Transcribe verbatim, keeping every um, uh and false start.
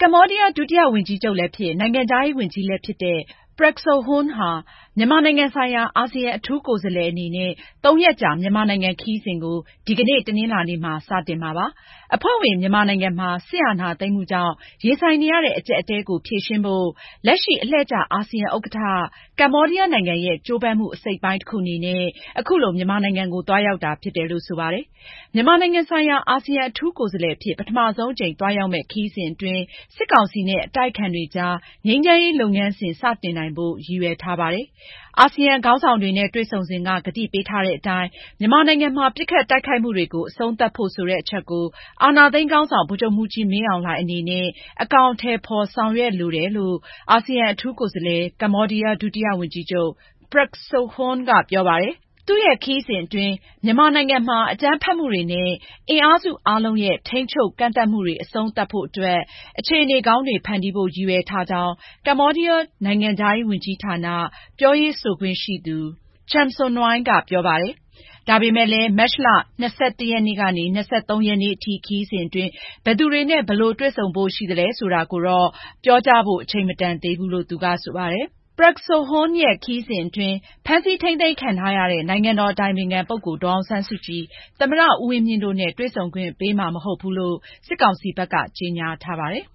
ကမ္ဘောဒီးယား ဒုတိယဝန်ကြီးချုပ်လည်းဖြစ်၊ နိုင်ငံခြားရေးဝန်ကြီးလည်းဖြစ်တဲ့ Prak Sokhonn ဟာ မြန်မာနိုင်ငံဆိုင်ရာ အာဆီယံအထူးကိုယ်စားလှယ်အနေနဲ့ သုံးရက်ကြာ မြန်မာနိုင်ငံခရီးစဉ်ကို ဒီကနေ့ တနင်္လာနေ့မှာ စတင်မှာဖြစ်ပါတယ်။ အဖွဲ့ဝင်မြန်မာနိုင်ငံမှာ စစ်အာဏာသိမ်းမှုကြောင့် ရင်ဆိုင်နေရတဲ့ အကျပ်အတည်းကို ဖြေရှင်းဖို့ လက်ရှိ အလှည့်ကျ အာဆီယံဥက္ကဋ္ဌ ကမ္ဘောဒီးယားနိုင်ငံရဲ့ ကြိုးပမ်းမှု အစိတ်အပိုင်းတခုအနေနဲ့ အခုလို မြန်မာနိုင်ငံကို သွားရောက်တာဖြစ်တယ်လို့ ဆိုပါတယ်။ မြန်မာနိုင်ငံဆိုင်ရာ အာဆီယံအထူးကိုယ်စားလှယ်အဖြစ် ပထမဆုံးအကြိမ် သွားရောက်မယ့် ခရီးစဉ်အတွင်း စစ်ကောင်စီနဲ့ အတိုက်အခံတွေကြား ငြိမ်းချမ်းရေးလုပ်ငန်းစဉ် စတင်နိုင်ဖို့ ရည်ရွယ်ထားပါတယ်။ အာဆီယံခေါင်းဆောင်တွေနဲ့ တွေ့ဆုံစဉ်က ကတိပေးထားတဲ့အတိုင်း မြန်မာနိုင်ငံမှာ ပစ်ခတ်တိုက်ခိုက်မှုတွေကို အဆုံးသတ်ဖို့ ဆိုတဲ့အချက်ကို အာဏာသိမ်းခေါင်းဆောင် ဗိုလ်ချုပ်မှူးကြီး မင်းအောင်လှိုင်အနေနဲ့ အကောင်အထည်ဖော် ဆောင်ရွက်လိုတယ်လို့ အာဆီယံအထူးကိုယ်စားလှယ် ကမ္ဘောဒီးယား ဒုတိယဝန်ကြီးချုပ် Prak Sokhonn ကပြောပါတယ်။ သူရဲ့ခရီးစဉ်အတွင်း မြန်မာနိုင်ငံမှာ အကြမ်းဖက်မှုတွေနဲ့ အင်အားစုအားလုံးရဲ့ ထိန်းချုပ်ကန့်သတ်မှုတွေ အဆုံးသတ်ဖို့အတွက် အခြေအနေကောင်းတွေ ဖန်တီးဖို့ ရည်ရွယ်ထားကြောင်း ကမ္ဘောဒီးယားနိုင်ငံခြားရေးဝန်ကြီးဌာန ပြောရေးဆိုခွင့်ရှိသူ Chum Sounry ကပြောပါတယ်။ ဒါပေမဲ့လည်း မတ်လ ၂၁ ရက်နေ့ကနေ ၂၃ ရက်နေ့အထိ ခရီးစဉ်အတွင်း ဘယ်သူတွေနဲ့ ဘယ်လိုတွေ့ဆုံဖို့ ရှိသလဲဆိုတာကိုတော့ ပြောကြားဖို့ အချိန်မတန်သေးဘူးလို့ သူကဆိုပါတယ်။ Prak Sokhonn ရဲ့ ခရီးစဉ်အတွင်း ဖမ်းဆီးထိန်းသိမ်းခံထားရတဲ့ နိုင်ငံတော်အတိုင်ပင်ခံပုဂ္ဂိုလ် ဒေါ်အောင်ဆန်းစုကြည်၊ သမ္မတဦးဝင်းမြင့်တို့နဲ့ တွေ့ဆုံခွင့်ပေးမှာ မဟုတ်ဘူးလို့ စစ်ကောင်စီဘက်က ကြေညာထားပါတယ်